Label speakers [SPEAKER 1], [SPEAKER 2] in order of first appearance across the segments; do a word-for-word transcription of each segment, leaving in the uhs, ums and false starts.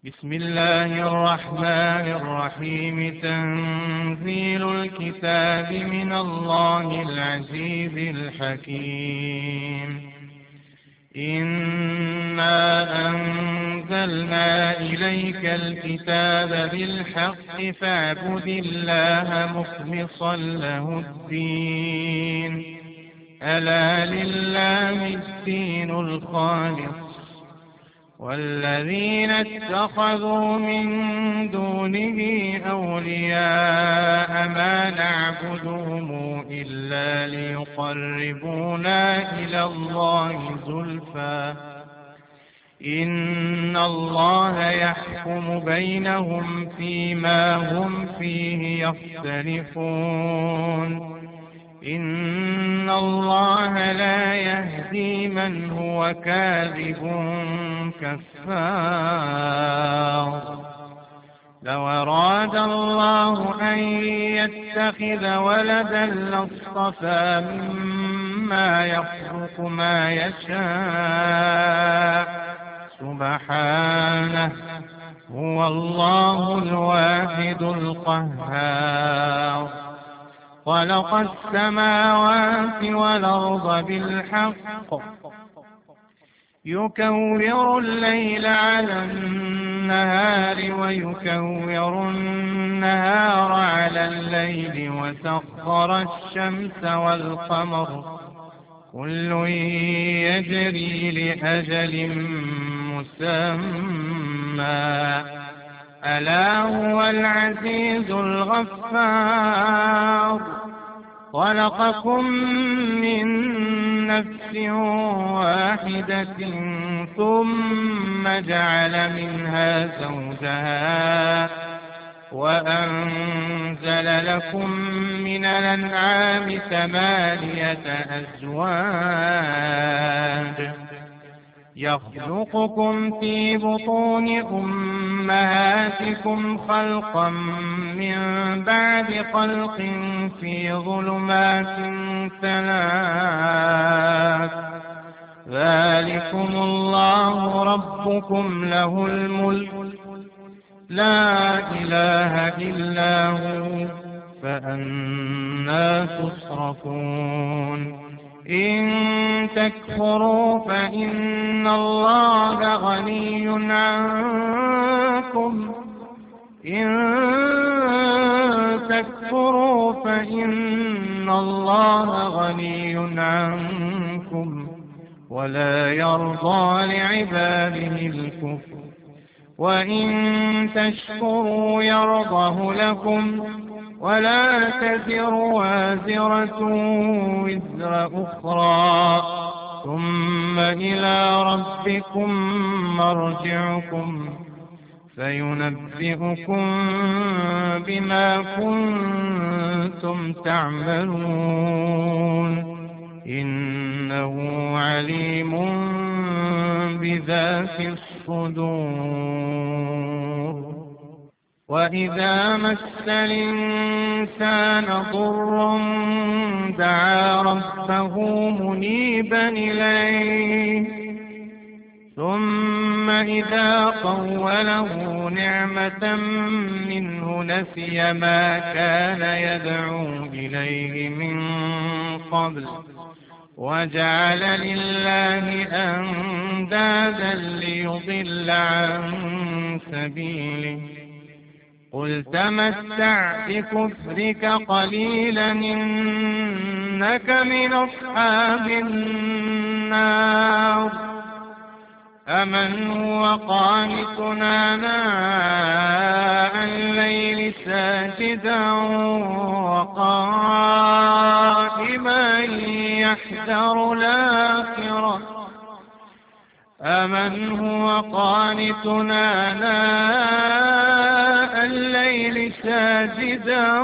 [SPEAKER 1] بسم الله الرحمن الرحيم. تنزيل الكتاب من الله العزيز الحكيم. إنا أنزلنا إليك الكتاب بالحق فاعبد الله مخلصا له الدين. ألا لله الدين الخالص، والذين اتخذوا من دونه أولياء ما نعبدهم إلا ليقربونا إلى الله زلفى إن الله يحكم بينهم فيما هم فيه يختلفون. إن الله لا يهدي من هو كاذب كفار. لو أراد الله أن يتخذ ولدا لاصطفى مما يخلق ما يشاء سبحانه، هو الله الواحد القهار. خلق السماوات والأرض بالحق يكور الليل على النهار ويكور النهار على الليل، وسخر الشمس والقمر كل يجري لأجل مسمى. ألا هو العزيز الغفار. خلقكم من نفس واحدة ثم جعل منها زوجها وأنزل لكم من الأنعام ثمانية أزواج يخلقكم في بطون أمهاتكم خلقا من بعد خلق في ظلمات ثلاث. ذلكم الله ربكم له الملك لا إله إلا هو، فأنى تصرفون. إن تكفروا فإن الله غني عنكم إن تكفروا فإن الله غني عنكم ولا يرضى لعباده الكفر، وإن تشكروا يرضه لكم ولا تزر وازرة وزر أخرى، ثم إلى ربكم مرجعكم فينبئكم بما كنتم تعملون. إنه عليم بذات الصدور. وإذا مس الإنسان ضر دعا ربه منيبا إليه، ثم إذا خوله نعمة منه نسي ما كان يدعو إليه من قبل وجعل لله أندادا ليضل عن سبيله. قل تمتع بكفرك قليلا إنك من أصحاب النار. أمن هو قانت آناء الليل ساجدا وقائما يحذر الآخرة أمن هو قانت آناء الليل ساجدا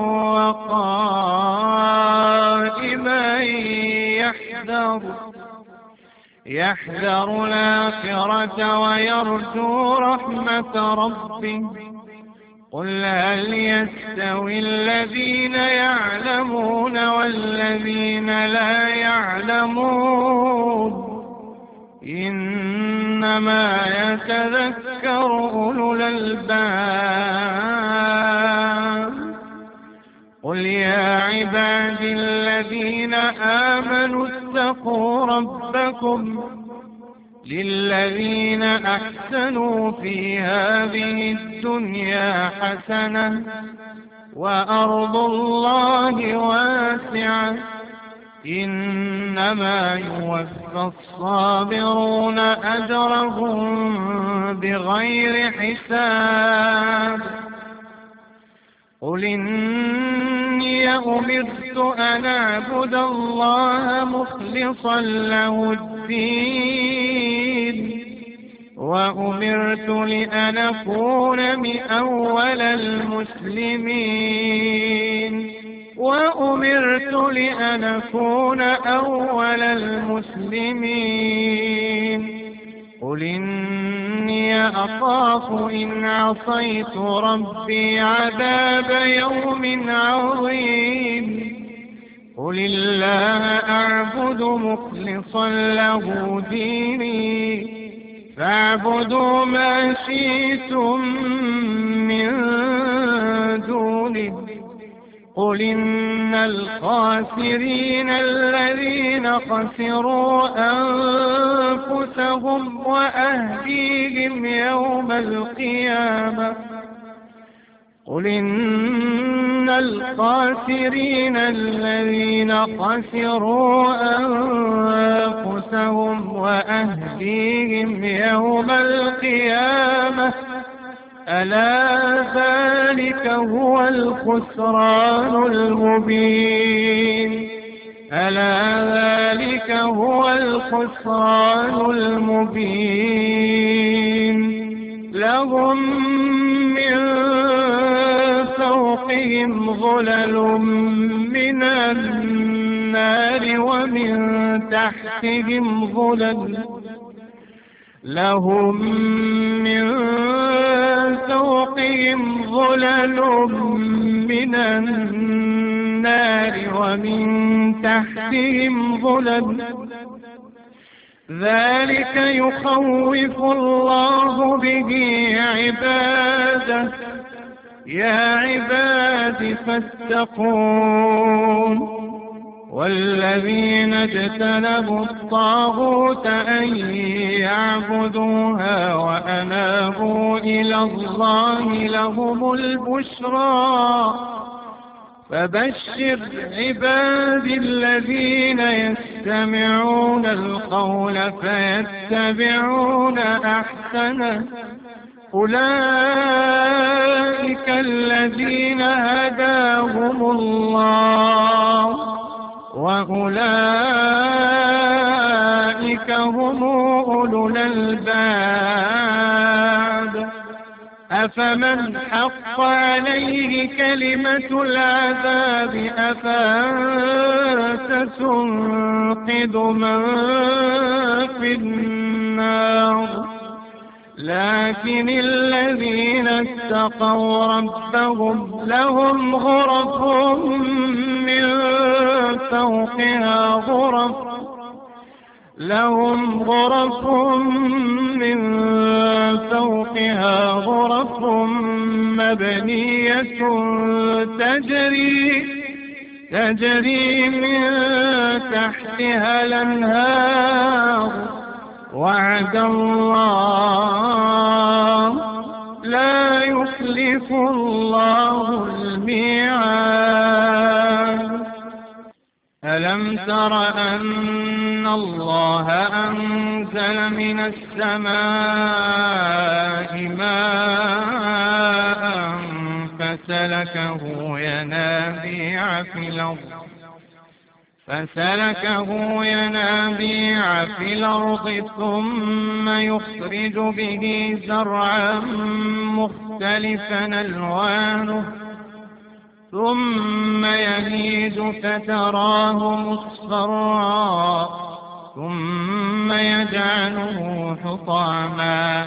[SPEAKER 1] وقائما يحذر يحذر الآخرة ويرجو رحمة ربه. قل هل يستوي الذين يعلمون والذين لا يعلمون؟ إن إنما يتذكر أولو الألباب. قل يا عبادي الذين آمنوا اتقوا ربكم للذين أحسنوا في هذه الدنيا حسنة وأرض الله واسعة إنما يوفى الصابرون أجرهم بغير حساب. قل إني أمرت أن أعبد الله مخلصا له الدين وأمرت لأن أكون من أول المسلمين وأمرت لأن أكون أول المسلمين. قل إني أخاف إن عصيت ربي عذاب يوم عظيم. قل الله أعبد مخلصا له ديني فاعبدوا ما شئتم من دونه. قل إن الخاسرين الذين خسروا أنفسهم وأهليهم يوم القيامة قل إن الخاسرين الذين خسروا أنفسهم وأهليهم يوم القيامة ألا ذلك هو الخسران المبين. ألا ذلك هو الخسران المبين. لهم من فوقهم ظلل من النار ومن تحتهم ظلل لهم من فوقهم ظلل من النار ومن تحتهم ظلل ذلك يخوف الله به عباده. يا عباد فاتقون. والذين اجتنبوا الطاغوت أن يعبدوها وأنابوا إلى الله لهم البشرى. فبشر عبادي الذين يستمعون القول فيتبعون أحسنه. أولئك الذين هداهم الله وأولئك هم أولو الألباب. أفمن حق عليه كلمة العذاب أفأنت تنقذ من في النار. لكن الذين اتقوا ربهم لهم غرف من فوقها غرف لهم غرف من فوقها غرف مبنية تجري تجري من تحتها الأنهار. وعد الله لا يخلف الله الميعاد. ألم تر أن الله أنزل من السماء ماء فسلكه ينابيع في الأرض فسلكه ينابيع في الأرض ثم يخرج به زرعا مختلفا ألوانه ثم يهيج فتراه مصفرا ثم يجعله حطاما.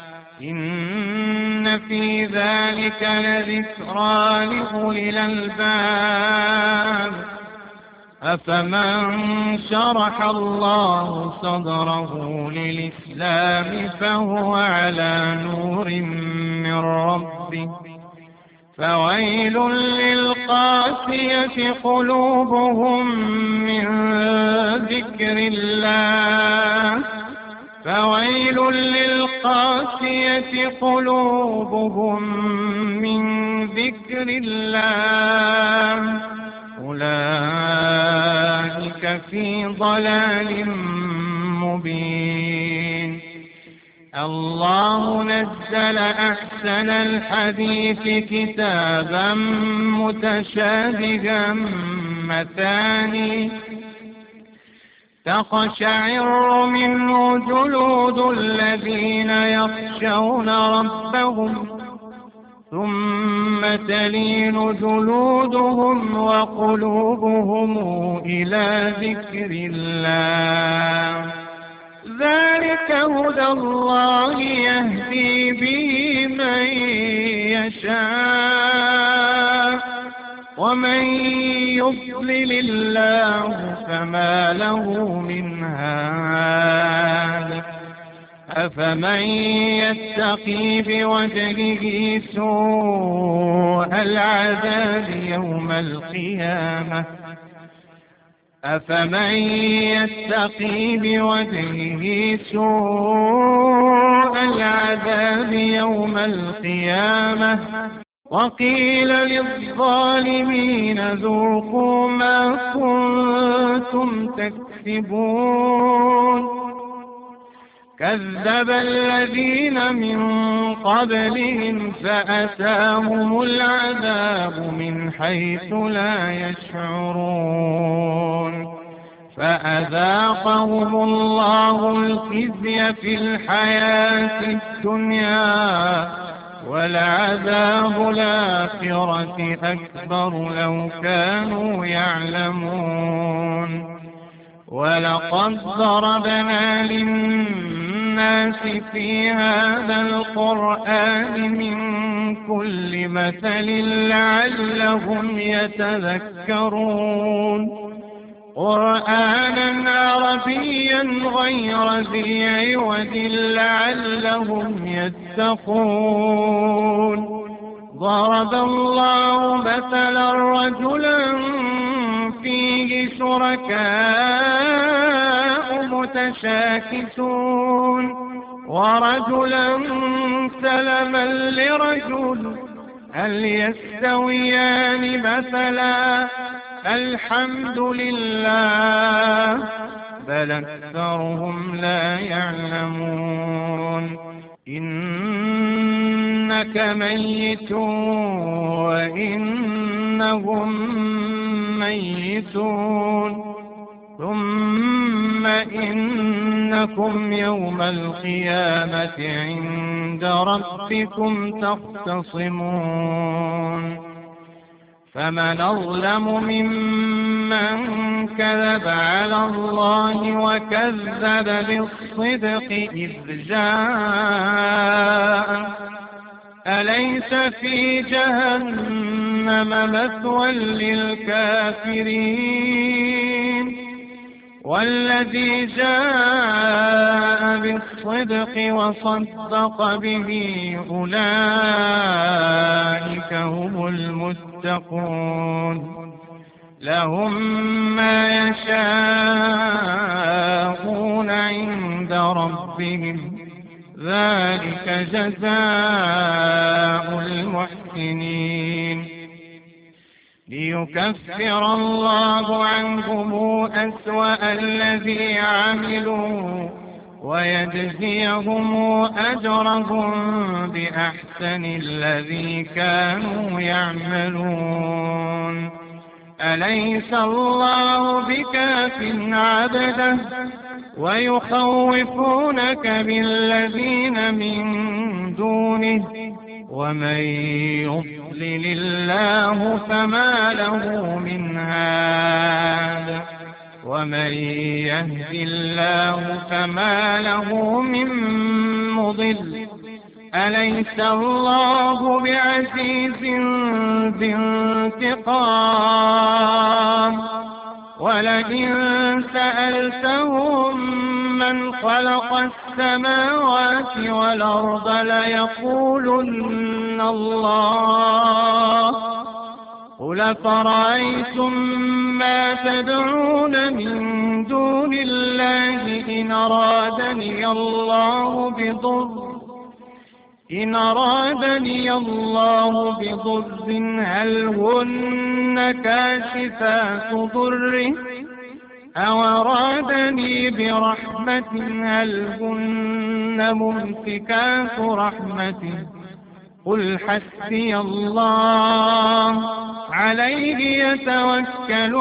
[SPEAKER 1] إن في ذلك لذكرى لأولي الألباب. أفمن شرح الله صدره للإسلام فهو على نور من ربه فويل للقاسية قلوبهم من ذكر الله فويل للقاسية قلوبهم من ذكر الله أولئك في ضلال مبين. الله نزل أحسن الحديث كتابا متشابها مثاني تقشعر منه جلود الذين يخشون ربهم ثم تلين جلودهم وقلوبهم إلى ذكر الله ذلك هدى الله يهدي به من يشاء ومن يضلل الله فما له من هاد أفمن يتقي بوجهه سوء العذاب يوم القيامة أفمن يتقي بوجهه سوء العذاب يوم القيامة وقيل للظالمين ذوقوا ما كنتم تكسبون كذب الذين من قبلهم فأتاهم العذاب من حيث لا يشعرون فأذاقهم الله الخزي في الحياة الدنيا ولعذاب الآخرة أكبر لو كانوا يعلمون ولقد ضربنا للناس في هذا القرآن من كل مثل لعلهم يتذكرون قرآنا عربيا غير ذي عوج لعلهم يتقون ضرب الله مثلا رجلا فيه شركاء متشاكسون ورجلا سلما لرجل هل يستويان مثلا الحمد لله بل أكثرهم لا يعلمون إنك ميت وإنهم ميتون ثم إنكم يوم القيامة عند ربكم تختصمون فمن أظلم ممن كذب على الله وكذب بالصدق إذ جاء أليس في جهنم مثوى للكافرين والذي جاء بالصدق وصدق به أولئك هم المتقون لهم ما يشاءون عند ربهم ذلك جزاء المحسنين ليكفر الله عنهم أسوأ الذي عملوا ويجزيهم أجرهم بأحسن الذي كانوا يعملون أليس الله بكاف عبده ويخوفونك بالذين من دونه ومن يضلل الله فما له من هاد ومن يهد الله فما له من مضل أليس الله بعزيز ذي انتقام ولئن سألتهم من خلق السماوات والأرض ليقولن الله. قل فرأيتم ما تدعون من دون الله إن أرادني الله بضر إن أرادني الله بضر هل هن كاشفات ضره أو أرادني برحمة هل هن ممسكات رحمته قل حسبي الله عليه يتوكل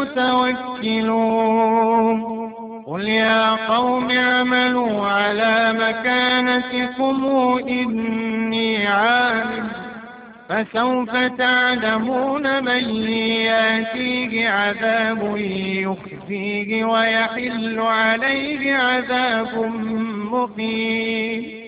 [SPEAKER 1] المتوكلون. قل يا قوم اعملوا على مكانتكم إني عامل فسوف تعلمون من يأتيه عذاب يخزيه ويحل عليه عذاب مقيم.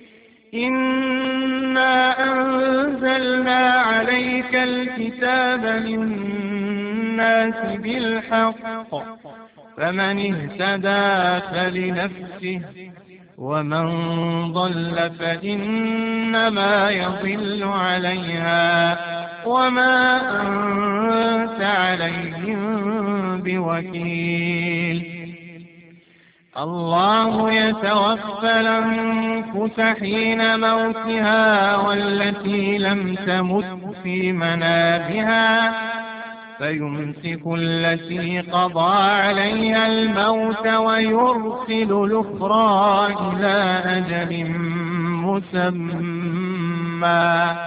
[SPEAKER 1] إنا أنزلنا عليك الكتاب للناس بالحق فمن اهتدى فلنفسه ومن ضل فإنما يضل عليها وما أنت عليهم بوكيل. الله يتوفى الأنفس حين موتها والتي لم تمت في منامها فيمسك التي قضى عليها الموت ويرسل الأخرى إلى أجل مسمى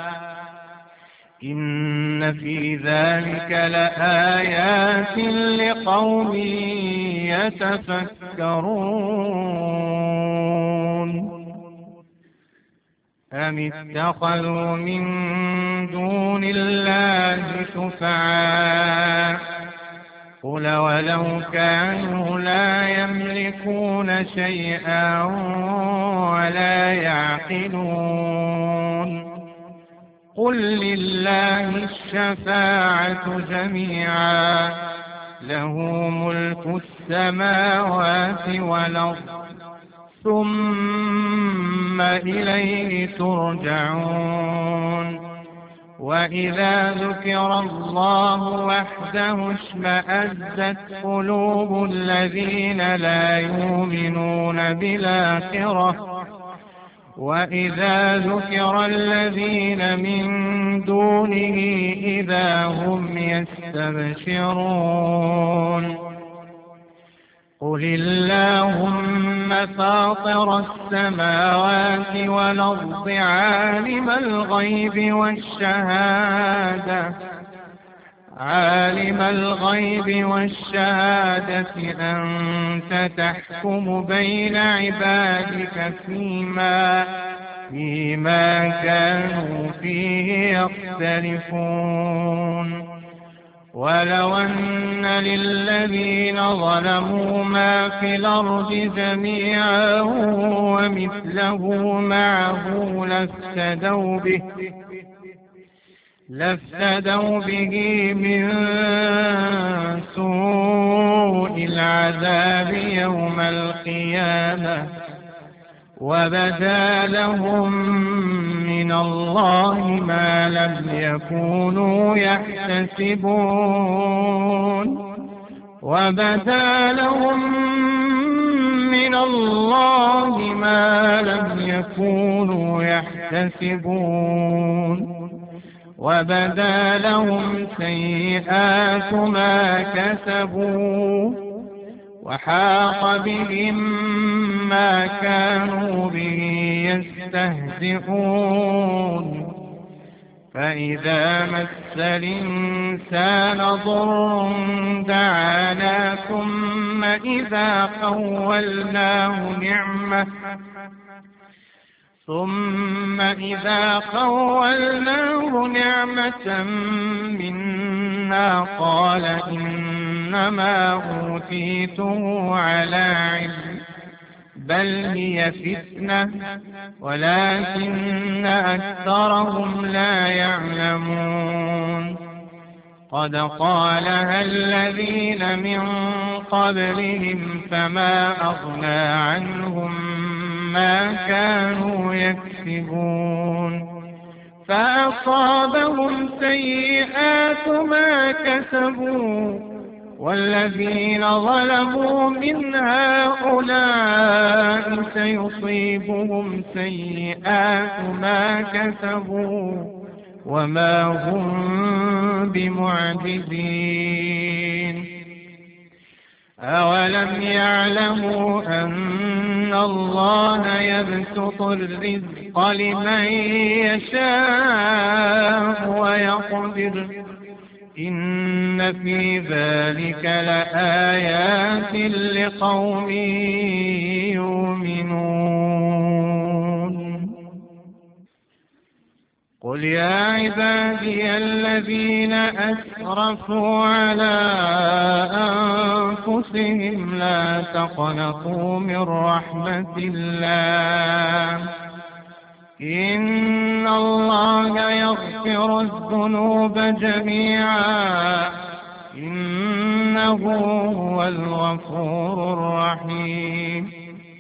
[SPEAKER 1] إن في ذلك لآيات لقوم يتفكرون. أم اتخذوا من دون الله شفعاء قل ولو كانوا لا يملكون شيئا ولا يعقلون قل لله الشفاعة جميعا له ملك السماوات والأرض ثم إليه ترجعون. وإذا ذكر الله وحده اشمأزت قلوب الذين لا يؤمنون بالآخرة وإذا ذكر الذين من دونه إذا هم يستبشرون. قل اللهم فاطر السماوات والأرض عالم الغيب والشهادة عالم الغيب والشهادة أنت تحكم بين عبادك فيما فيما كانوا فيه يختلفون. ولو أن للذين ظلموا ما في الأرض جميعا ومثله معه لافتدوا به لافتدوا به من سوء العذاب يوم القيامة وبدا لهم من الله ما لم يكونوا يحتسبون وبدا لهم من الله ما لم يكونوا يحتسبون وبدا لهم سيئات ما كسبوا وحاق بهم ما كانوا به يستهزئون. فإذا مس الإنسان ضر دعانا ثم إذا خولناه نعمة ثم إذا خولناه نعمة منا قال إنما أوتيته على علم بل هي فتنة ولكن أكثرهم لا يعلمون. قد قالها الذين من قبلهم فما أغنى عنهم ما كانوا يكسبون فأصابهم سيئات ما كسبوا والذين ظلموا من هؤلاء سيصيبهم سيئات ما كسبوا وما هم بمعجزين أولم يعلموا أن الله يبسط الرزق لمن يشاء ويقدر إن في ذلك لآيات لقوم يؤمنون قل يا عبادي الذين أسرفوا على أنفسهم لا تقنطوا من رحمة الله إن الله يغفر الذنوب جميعا إنه هو الغفور الرحيم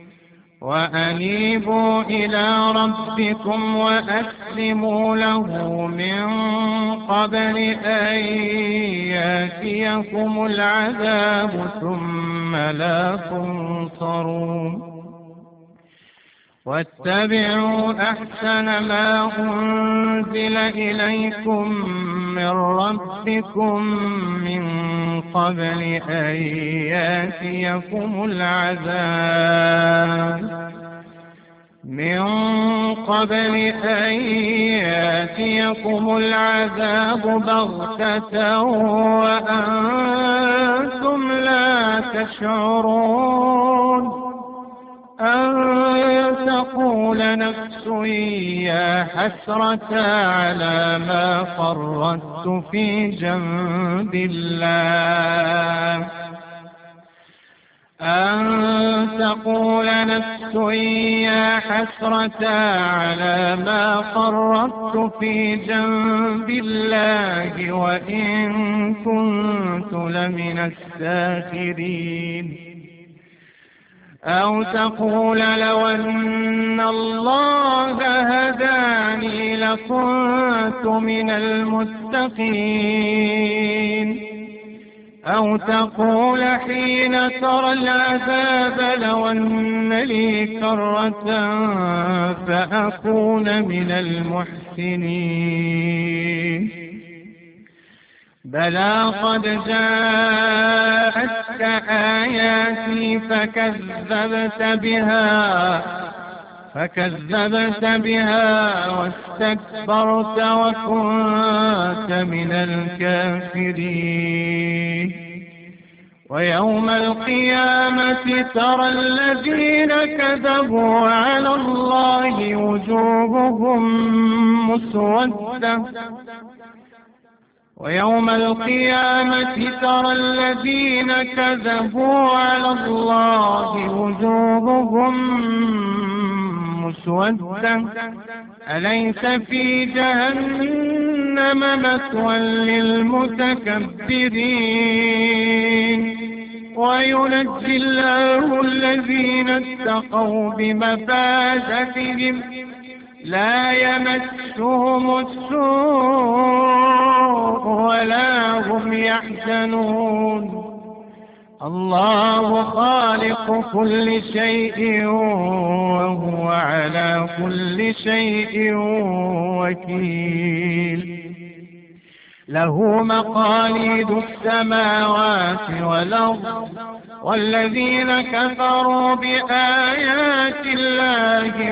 [SPEAKER 1] وأنيبوا إلى ربكم وأسلموا له من قبل أن يأتيكم العذاب ثم لا تنصرون واتبعوا أحسن ما أنزل إليكم من ربكم من قبل أن يأتيكم العذاب من قبل أن يأتيكم العذاب بغتة وأنتم لا تشعرون أن تقول نفس يا حسرة على ما فرطت في جنب الله أن تقول نفس يا حسرة على ما فرطت في جنب الله وإن كنت لمن الساخرين أو تقول لو أن الله هداني لكنت من المتقين أو تقول حين ترى العذاب لو أن لي كرة فأكون من المحسنين بلى قد جاءتك آياتي فكذبت بها فكذبت بها واستكبرت وكنت من الكافرين ويوم القيامة ترى الذين كذبوا على الله وجوههم مسودة ويوم القيامة ترى الذين كذبوا على الله وجوههم مسودة أليس في جهنم مثوى للمتكبرين وينجي الله الذين اتقوا بمفازتهم لا يمسهم السوء ولا هم يحزنون الله خالق كل شيء وهو على كل شيء وكيل له مقاليد السماوات والأرض والذين كفروا بآيات الله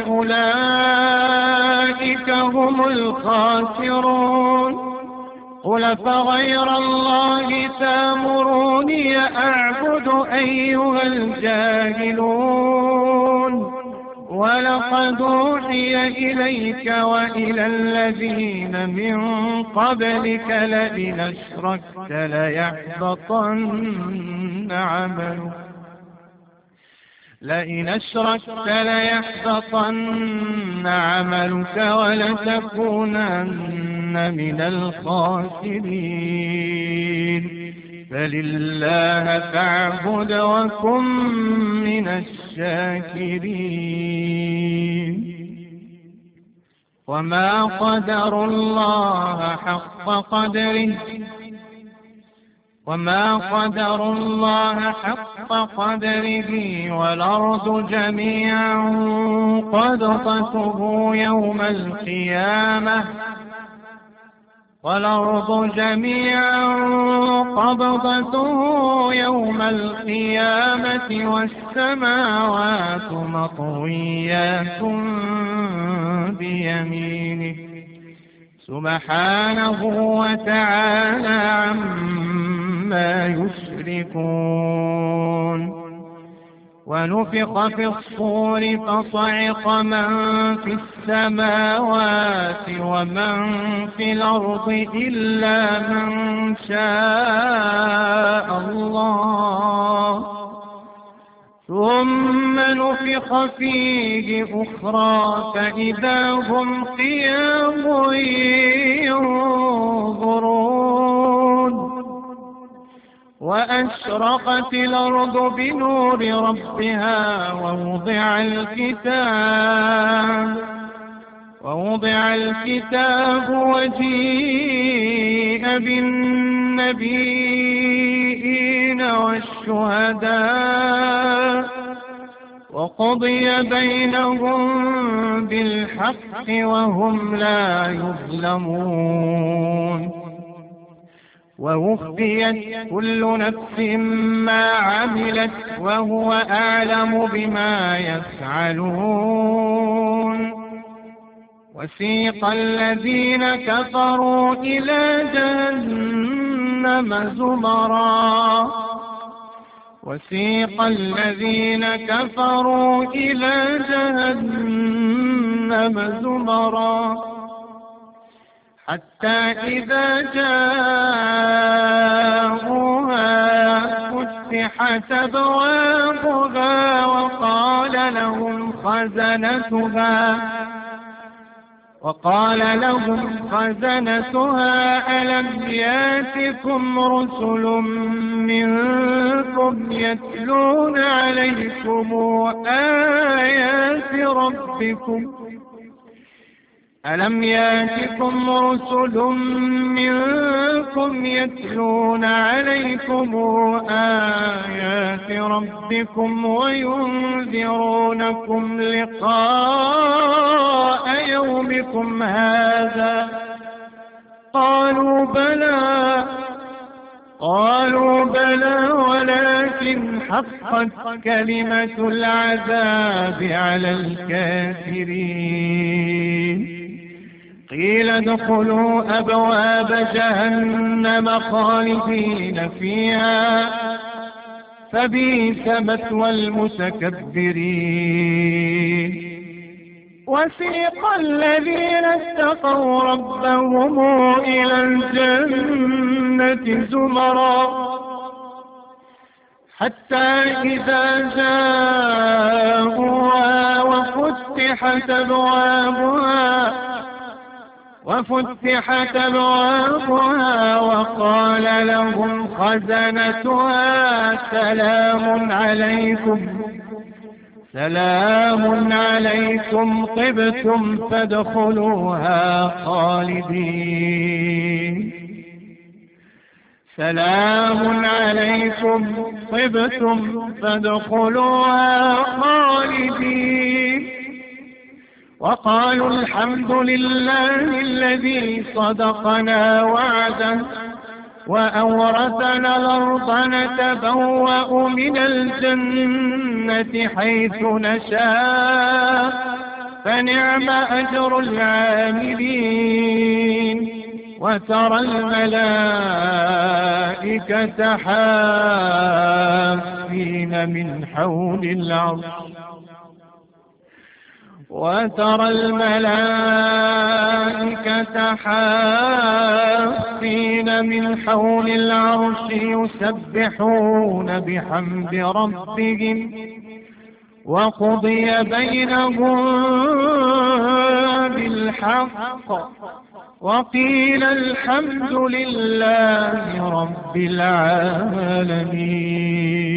[SPEAKER 1] أولئك هم الخاسرون قل فغير الله تأمروني أعبد أيها الجاهلون ولقد أوحي إليك وإلى الذين من قبلك لئن أشركت ليحبطن عملك لئن أشركت ليحبطن عملك ولتكونن من الخاسرين فلله فاعبد وكن من الشاكرين. وما قدر الله حق قدره وما قدر الله حق قدره والأرض جميعا قبضته يوم القيامة والأرض جميعا قبضته يوم القيامة والسماوات مطويات بيمينه سبحانه وتعالى عما يشركون. ونفخ في الصور فصعق من في السماوات ومن في الأرض إلا من شاء الله ثم نفخ فيه أخرى فإذا هم قيام ينظرون. وأشرقت الأرض بنور ربها ووضع الكتاب ووضع الكتاب وجيء بالنبيين والشهداء وقضي بينهم بالحق وهم لا يظلمون. ووفيت كل نفس ما عملت وهو أعلم بما يفعلون. وسيق الذين كفروا إلى جهنم زمرا وسيق الذين كفروا إلى جهنم زمرا حتى إذا جاءوها فتحت أبوابها وقال لهم خزنتها وقال لهم خزنتها ألم يأتكم رسل منكم يتلون عليكم آيات ربكم ألم يأتكم رسل منكم يتلون عليكم آيات ربكم وينذرونكم لقاء يومكم هذا قالوا بلى قالوا بلى ولكن حقت كلمة العذاب على الكافرين. قيل ادخلوا أبواب جهنم خالدين فيها فبئس مثوى المتكبرين. وسيق الذين اتقوا ربهم إلى الجنة زمرا حتى إذا جاءوها وفتحت أبوابها وفتحت أبوابها وقال لهم خزنتها سلام عليكم سلام عليكم طبتم فادخلوها خالدين سلام عليكم طبتم فادخلوها خالدين. وقالوا الحمد لله الذي صدقنا وعده وأورثنا الأرض نتبوأ من الجنة حيث نشاء فنعم أجر العاملين. وترى الملائكة حافين من حول العرش وترى الملائكة حافين من حول العرش يسبحون بحمد ربهم وقضي بينهم بالحق وقيل الحمد لله رب العالمين.